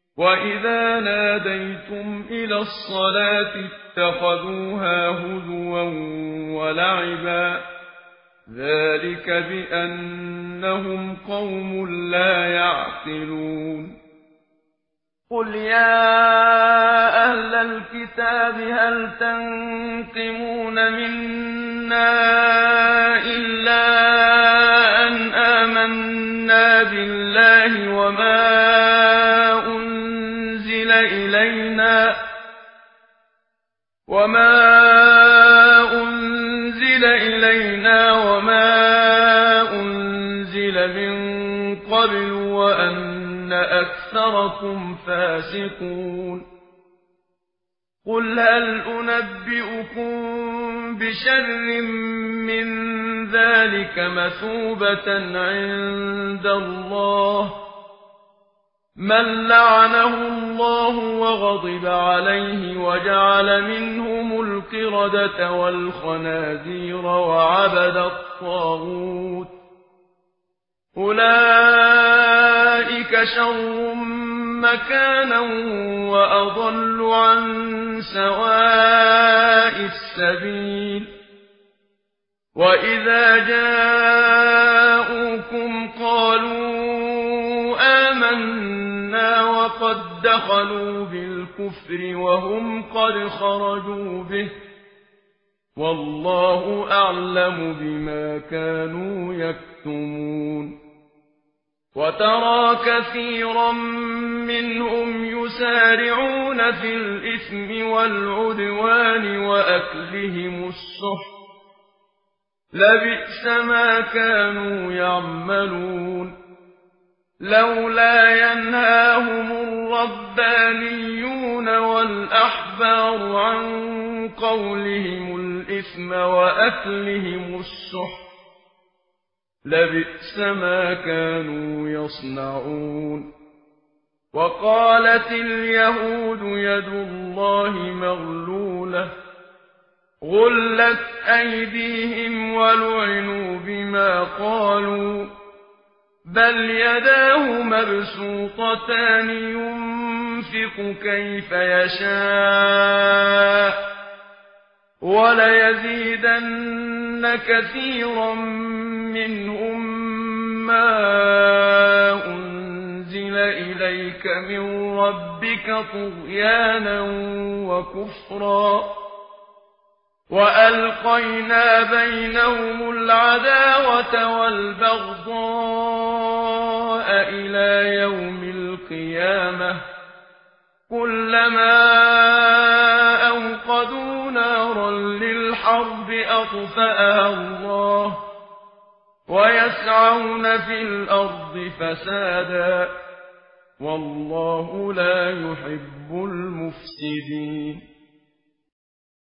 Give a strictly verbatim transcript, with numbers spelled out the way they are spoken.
وإذا ناديتم إلى الصلاة اتخذوها هزوا ولعبا ذلك بأنهم قوم لا يعقلون قل يا أهل الكتاب هل تنقمون منا إلا أن آمنا بالله وما أنزل إلينا وما أنزل إلينا وما أنزل من قبل وأن أكثركم فاسقون قل هل أنبئكم بشر من ذلك مثوبة عند الله من لعنه الله وغضب عليه وجعل منهم القردة والخنازير وعبد الطاغوت أولئك شر مكانا وأضل عن سواء السبيل وإذا جاءوكم قالوا آمنا وقد دخلوا بالكفر وهم قد خرجوا به والله أعلم بما كانوا يكتمون وترى كثيرا منهم يسارعون في الإثم والعدوان وأكلهم السحت لبئس ما كانوا يعملون لولا ينهاهم الربانيون والأحبار عن قولهم الإثم وأكلهم السحت لبئس ما كانوا يصنعون وقالت اليهود يد الله مغلولة غلت أيديهم ولعنوا بما قالوا بل يداه مبسوطتان ينفق كيف يشاء وليزيدن كثيرا منهم ما أنزل إليك من ربك طغيانا وكفرا وألقينا بينهم العداوة والبغضاء إلى يوم القيامة كلما أوقدوا نارا للحرب أطفأها الله ويسعون في الأرض فسادا والله لا يحب المفسدين